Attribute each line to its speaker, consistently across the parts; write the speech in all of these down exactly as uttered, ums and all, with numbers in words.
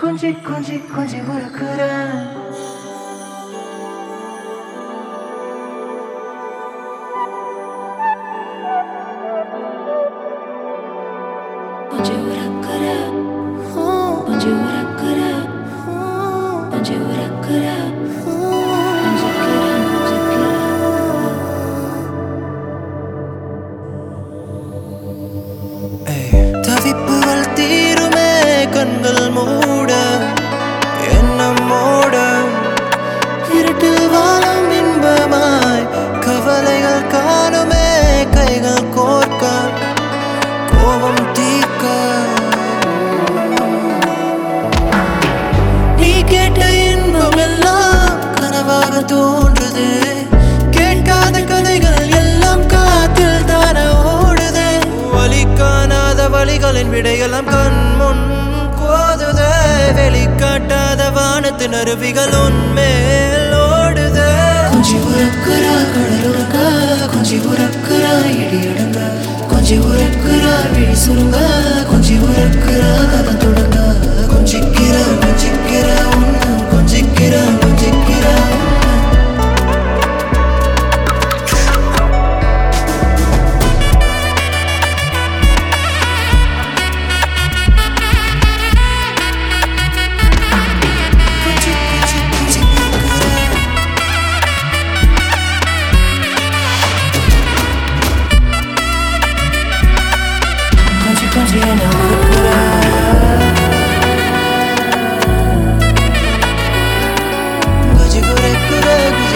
Speaker 1: கொஞ்சி கொஞ்சி கொஞ்சி உருக்குறேன். கொஞ்சி உருக்குறேன், கொஞ்சி உருக்குறேன், கொஞ்சி உருக்குறேன்.
Speaker 2: தவிப்புகள் தீருமே கண்கள் மூட எண்ணம் மூட இருட்டில் வாழும் இன்பமாய் கவலைகள் காணுமே கைகள் கோர்க்க கோபம் தீர்க்க நீ கேட்ட இன்பம் எல்லாம் கனவாக தோன்றுது கேட்காத கதைகள் எல்லாம் காத்தில் தான ஓடுது வலி காணாத வழிகளின் விடையெல்லாம் கண் முன் கோதுதே வெளிக்காட்டாத வானத்தின் அருவிகள் உன்மேல் ஓடுதே கொஞ்சி உறக்குறா கடலுறங்க கொஞ்சி உறக்குறா இடி அடங்க கொஞ்சி உறக்குறா விழி சுருங்க கொஞ்சி உறக்குறா கதை தொடங்க கொஞ்சிக்கிற கொஞ்சிக்கிற உன்ன கொஞ்சிக்கிற கொஞ்சிக்கிற கொஞ்சி என்ன உருக்குற கொஞ்சி குறைக்குற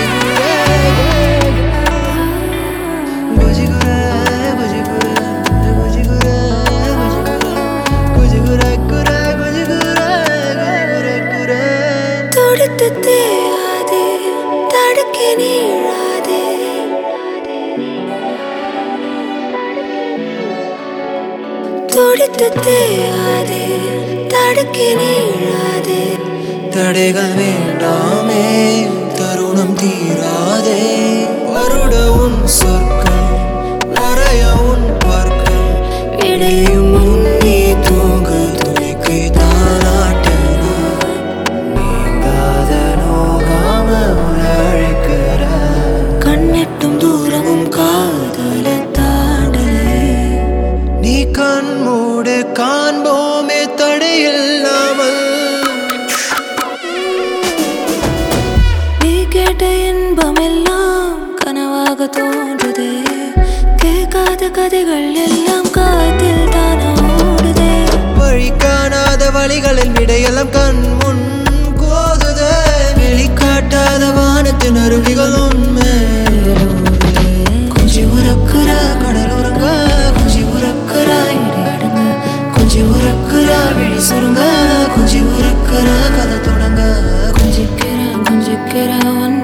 Speaker 2: கொஞ்சி குற கொஞ்சி குற கொஞ்சி குற கொஞ்சி குறைக்குற கொஞ்சி குற குறைக்குற
Speaker 1: தொடுத்து தேயாதே தடுக்கி நீழாதே தொடுத்து தேயாதே தடுக்கி நீழாதே
Speaker 2: தடைகள் வேண்டாமே தருணம் தீராதே வருட உன் சொற்கள் மறைய உன் பற்கள்
Speaker 1: விடையும்
Speaker 2: நீ தூங்க துணிக்கை தாராட்டலாம் நீங்காத நோகாம உழைக்கிற
Speaker 1: கண்ணெட்டும் தூரமும் காதல தாண்டலே
Speaker 2: நீ கண் மூடு காண்போமே தடையில்லாமல்
Speaker 1: நீ கேட்ட இன்பம் எல்லாம் கனவாக தோன்றுதே கேட்காத கதைகள் எல்லாம் காத்தில் தான ஓடுதே
Speaker 2: வழி காணாத வழிகளின் விடையெல்லாம் கண் முன் கோதுதே வெளிக்காட்டாத வானத்தின் அருவிகள் உண்மை
Speaker 1: கொஞ்சி உறக்குற கடலுறங்க கொஞ்சி உறக்குற இடி அடங்க கொஞ்சி உறக்குற விழி சுருங்க கொஞ்சி உறக்குற கதை தொடங்க கொஞ்சிக்கிற கொஞ்சிக்கிற ஒன்னு